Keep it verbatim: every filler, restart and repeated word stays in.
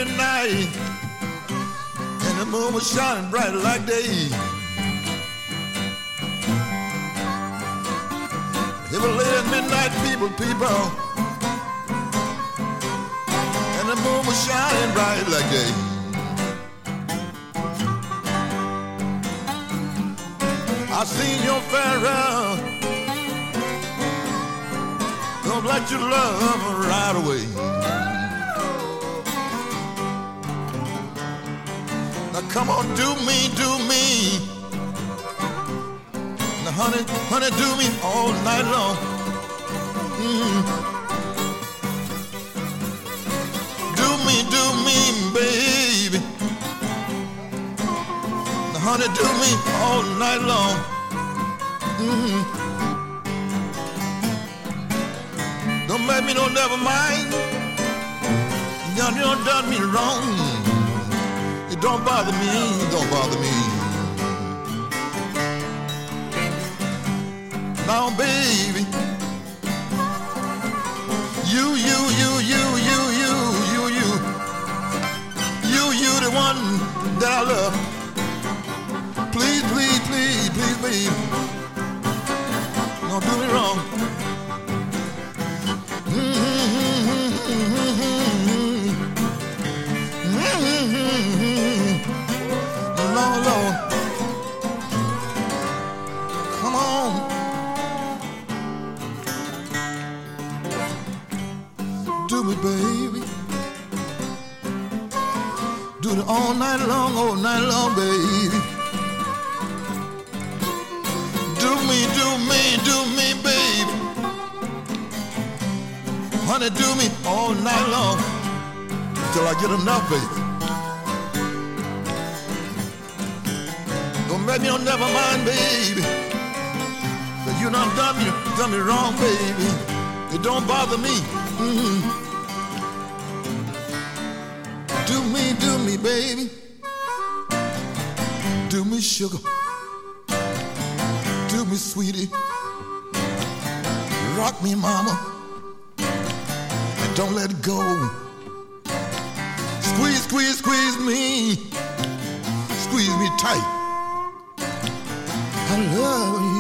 midnight, and the moon was shining bright like day. It was late at midnight, people, people, and the moon was shining bright like day. I seen your Pharaoh, don't let your love right away. Now come on, do me, do me. Now honey, honey, do me all night long. Mm. Do me, do me, baby. Now honey, do me all night long. Mm. Don't make me no never mind. You done done me wrong. It don't bother me, don't bother me. Now, baby, you, you, you, you, you, you, you, you, you, you, the one that I love. Please, please, please, please, baby, don't do me wrong. Lord, Lord, come on, do me, baby, do it all night long, all night long, baby. Do me, do me, do me, baby. Honey, do me all night long till I get enough, baby. Don't make me no never mind, baby. But you done done me, done me wrong, baby. It don't bother me. Mm-hmm. Do me, do me, baby. Do me, sugar. Do me, sweetie. Rock me, mama. And don't let it go. Squeeze, squeeze, squeeze me. Squeeze me tight. I love you.